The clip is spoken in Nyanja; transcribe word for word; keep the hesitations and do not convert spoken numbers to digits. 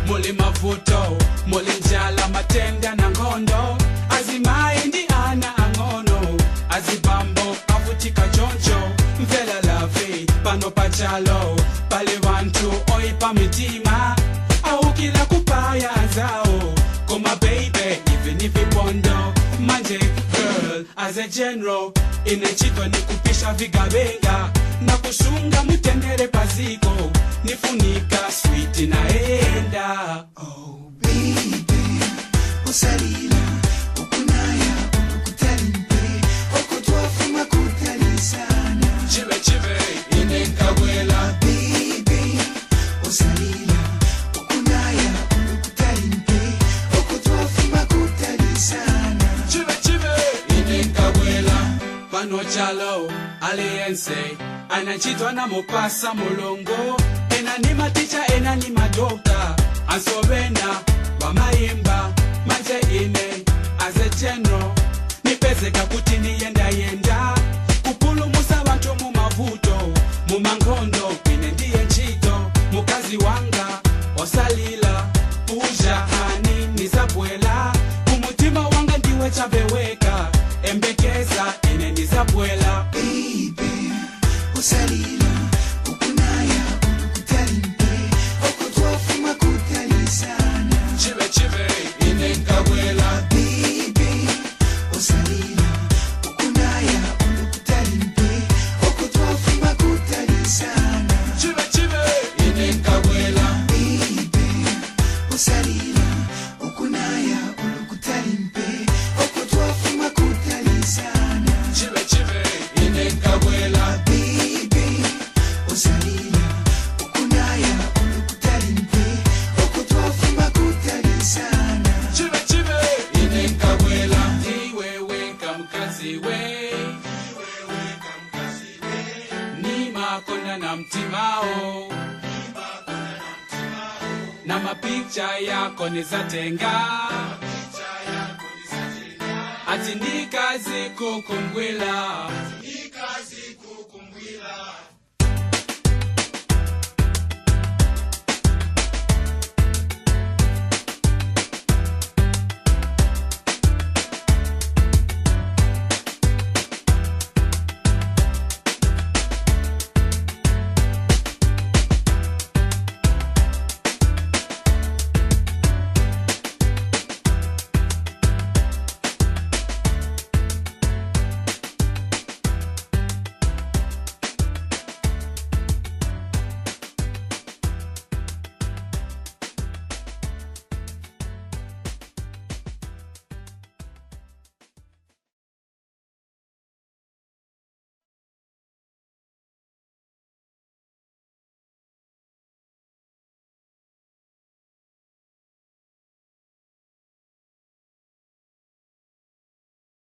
muli mavuto, muli njala, matenda na ngondo. Azimai ndi ana angono, azibambo avutika choncho. Mvela lavi, pano pachalo, pale wantu oipa mitima. Au kila kupaya zao, koma baby, even if you pondo. Manje girl, as a general, inechitwa ni kupisha vigabenga. Na kusunga mutendere paziko, nifunika sweet inaenda. Oh baby, usalila, ukunaya, ukutalimpe, okutwafuma kutali sana. Chive chive, inekawela. Baby, usalila, ukunaya, ukutalimpe, okutwafuma kutali sana. Chive chive, inekawela. Pano chalo, aliense, anachitwa na mopasa mulongo. Ena ni maticha, ena ni madokta. Ansobena, wamayimba, manje ine, as a general. Nipeze kakuti ni yenda yenda. Kupulu musa wanto mumavuto. Mumangondo, ine ndiye nchito. Mukazi wanga, osalila. Puja hani, nizabwela. Kumutima wanga ndiwe chabeweka. Embekeza, ine nizabwela. Baby, usalila, ukunaya, ukutalimpe, okutwafuma kutali sana. Chive chive, inekawela. Baby, usalila, ukunaya, ukutalimpe, okutwafuma kutali sana. Chive chive, inekawela. Baby, usalila, ukunaya, ukutalimpe, okutwafuma kutali sana. Chive chive, inekawela. Baby, usalila, ukunaya, ukutalimpe, okutwafuma kutali sana. Chive chive, inekawela. Iwewe kamkazi we, ni makonda na mtimao. Na mapicha yako nizatenga. Ati ni kazi kukumbwela.